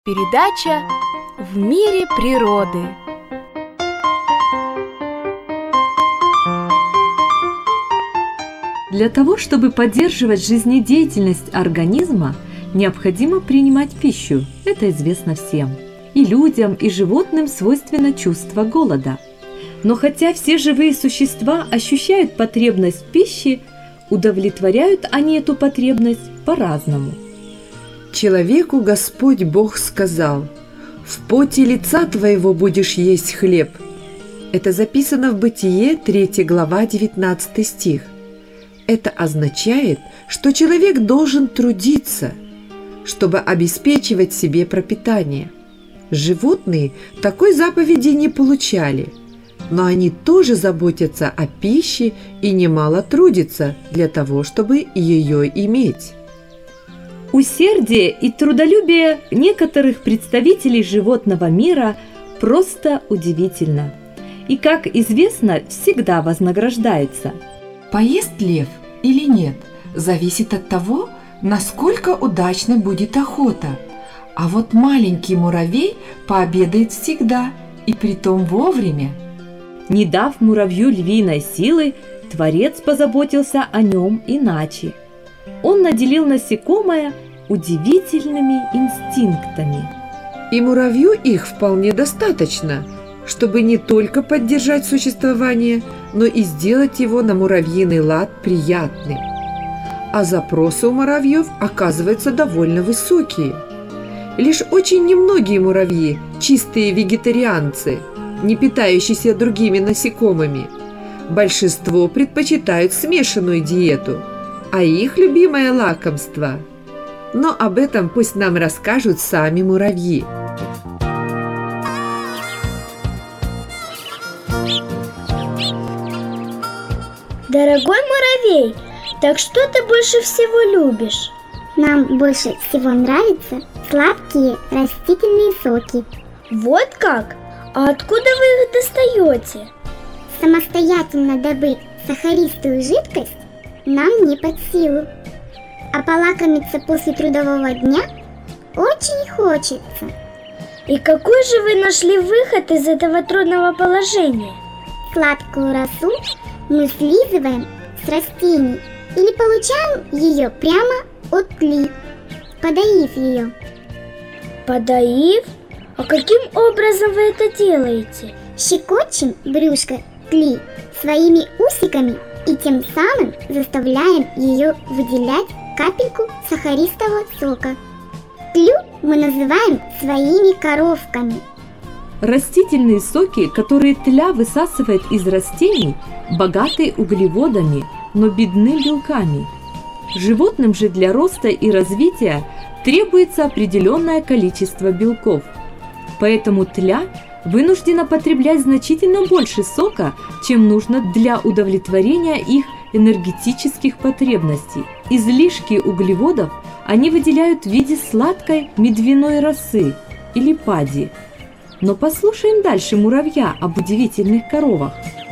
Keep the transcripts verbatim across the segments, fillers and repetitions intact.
Передача «В мире природы». Для того, чтобы поддерживать жизнедеятельность организма, необходимо принимать пищу. Это известно всем. И людям, и животным свойственно чувство голода. Но хотя все живые существа ощущают потребность в пище, удовлетворяют они эту потребность по-разному. Человеку Господь Бог сказал: «В поте лица твоего будешь есть хлеб». Это записано в Бытие, третья глава, девятнадцатый стих. Это означает, что человек должен трудиться, чтобы обеспечивать себе пропитание. Животные такой заповеди не получали, но они тоже заботятся о пище и немало трудятся для того, чтобы ее иметь. Усердие и трудолюбие некоторых представителей животного мира просто удивительно. И, как известно, всегда вознаграждается. Поест лев или нет, зависит от того, насколько удачной будет охота. А вот маленький муравей пообедает всегда, и притом вовремя. Не дав муравью львиной силы, Творец позаботился о нем иначе. Он наделил насекомое удивительными инстинктами. И муравью их вполне достаточно, чтобы не только поддержать существование, но и сделать его на муравьиный лад приятным. А запросы у муравьев оказываются довольно высокие. Лишь очень немногие муравьи – чистые вегетарианцы, не питающиеся другими насекомыми. Большинство предпочитают смешанную диету, а их любимое лакомство. Но об этом пусть нам расскажут сами муравьи. Дорогой муравей, так что ты больше всего любишь? Нам больше всего нравятся сладкие растительные соки. Вот как? А откуда вы их достаете? Самостоятельно добыть сахаристую жидкость нам не под силу. А полакомиться после трудового дня очень хочется. И какой же вы нашли выход из этого трудного положения? Сладкую росу мы слизываем с растений или получаем ее прямо от тли, подоив ее. Подоив? А каким образом вы это делаете? Щекочем брюшко тли своими усиками и тем самым заставляем ее выделять капельку сахаристого сока. Тлю мы называем своими коровками. Растительные соки, которые тля высасывает из растений, богаты углеводами, но бедны белками. Животным же для роста и развития требуется определенное количество белков. Поэтому тля вынуждена потреблять значительно больше сока, чем нужно для удовлетворения их энергетических потребностей. Излишки углеводов они выделяют в виде сладкой медвяной росы или пади. Но послушаем дальше муравья об удивительных коровах.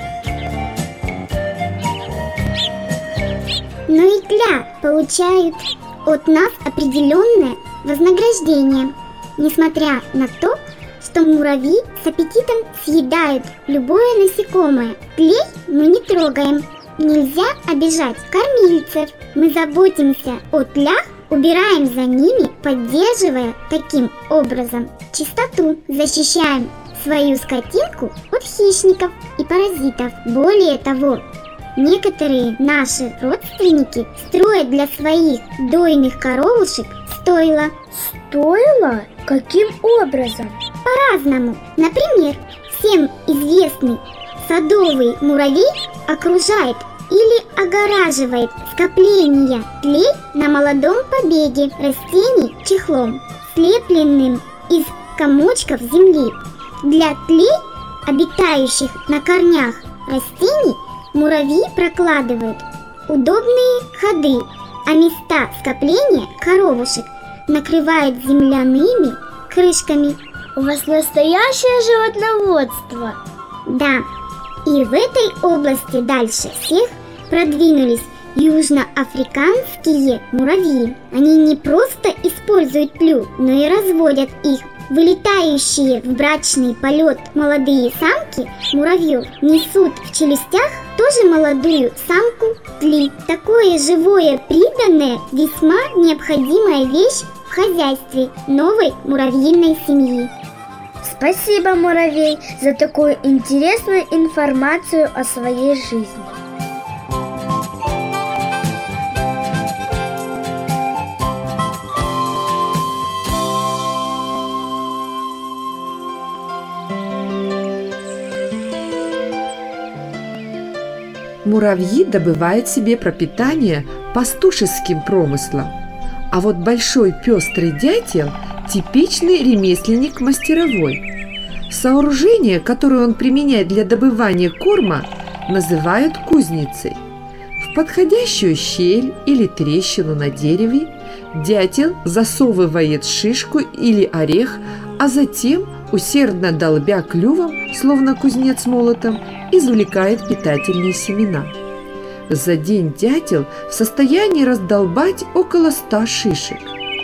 Но и тля получает от нас определенное вознаграждение, несмотря на то, что муравьи с аппетитом съедают любое насекомое. Тлей мы не трогаем. Нельзя обижать кормильцев. Мы заботимся о тлях, убираем за ними, поддерживая таким образом чистоту, защищаем свою скотинку от хищников и паразитов. Более того, некоторые наши родственники строят для своих дойных коровушек стойла. Стойла? Каким образом? По-разному. Например, всем известный садовый муравей окружает или огораживает скопление тлей на молодом побеге растений чехлом, слепленным из комочков земли. Для тлей, обитающих на корнях растений, муравьи прокладывают удобные ходы, а места скопления коровушек накрывают земляными крышками. У вас настоящее животноводство. Да, и в этой области дальше всех продвинулись Южноафриканские муравьи. Они не просто используют клюв, но и разводят их. Вылетающие в брачный полет молодые самки муравьев несут в челюстях тоже молодую самку тли. Такое живое приданое весьма необходимая вещь в хозяйстве новой муравьиной семьи. Спасибо, муравей, за такую интересную информацию о своей жизни. Муравьи добывают себе пропитание пастушеским промыслом, а вот большой пестрый дятел – типичный ремесленник-мастеровой. Сооружение, которое он применяет для добывания корма, называют кузницей. В подходящую щель или трещину на дереве дятел засовывает шишку или орех, а затем, усердно долбя клювом, словно кузнец молотом, извлекает питательные семена. За день дятел в состоянии раздолбать около ста шишек.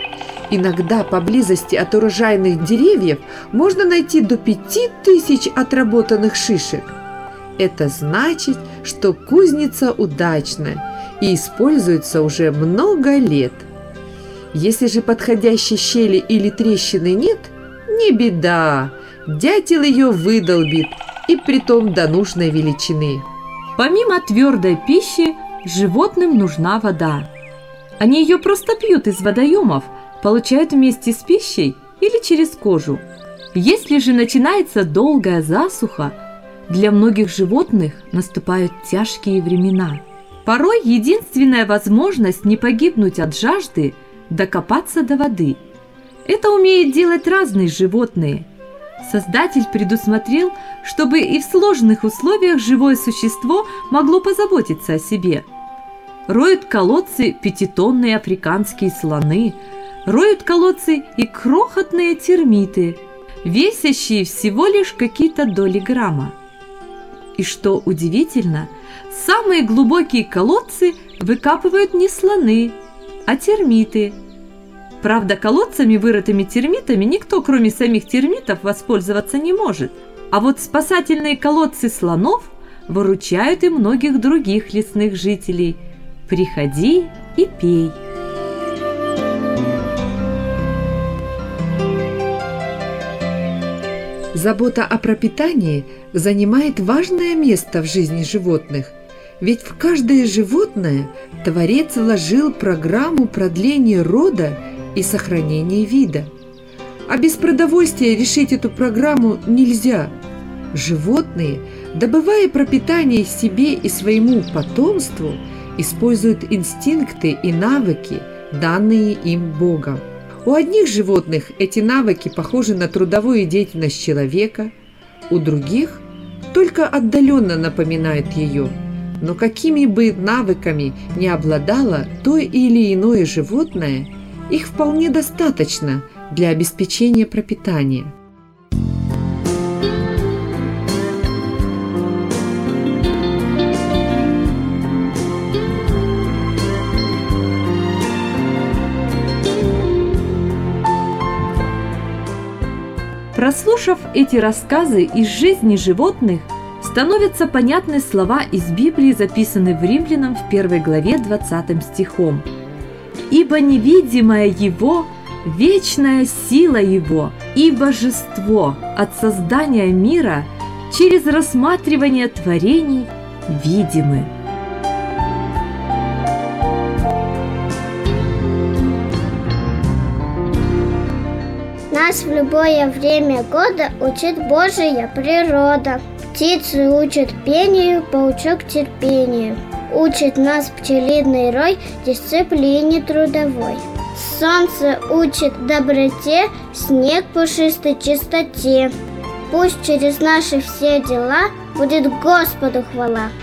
Иногда поблизости от урожайных деревьев можно найти до пяти тысяч отработанных шишек. Это значит, что кузница удачная и используется уже много лет. Если же подходящей щели или трещины нет, не беда, дятел ее выдолбит, и притом до нужной величины. Помимо твердой пищи, животным нужна вода. Они ее просто пьют из водоемов, получают вместе с пищей или через кожу. Если же начинается долгая засуха, для многих животных наступают тяжкие времена. Порой единственная возможность не погибнуть от жажды – докопаться до воды. Это умеют делать разные животные. Создатель предусмотрел, чтобы и в сложных условиях живое существо могло позаботиться о себе. Роют колодцы пятитонные африканские слоны, роют колодцы и крохотные термиты, весящие всего лишь какие-то доли грамма. И что удивительно, самые глубокие колодцы выкапывают не слоны, а термиты. Правда, колодцами, вырытыми термитами, никто, кроме самих термитов, воспользоваться не может. А вот спасательные колодцы слонов выручают и многих других лесных жителей. Приходи и пей. Забота о пропитании занимает важное место в жизни животных, ведь в каждое животное Творец вложил программу продления рода и сохранения вида. А без продовольствия решить эту программу нельзя. Животные, добывая пропитание себе и своему потомству, используют инстинкты и навыки, данные им Богом. У одних животных эти навыки похожи на трудовую деятельность человека, у других только отдаленно напоминают ее. Но какими бы навыками ни обладало то или иное животное, их вполне достаточно для обеспечения пропитания. Прослушав эти рассказы из жизни животных, становятся понятны слова из Библии, записанные в Римлянам в первой главе двадцатым стихом. «Ибо невидимая Его, вечная сила Его и божество от создания мира через рассматривание творений видимы». Нас в любое время года учит Божья природа. Птицы учат пению, паучок терпению. Учит нас пчелиный рой дисциплине трудовой. Солнце учит доброте, снег пушистой чистоте. Пусть через наши все дела будет Господу хвала.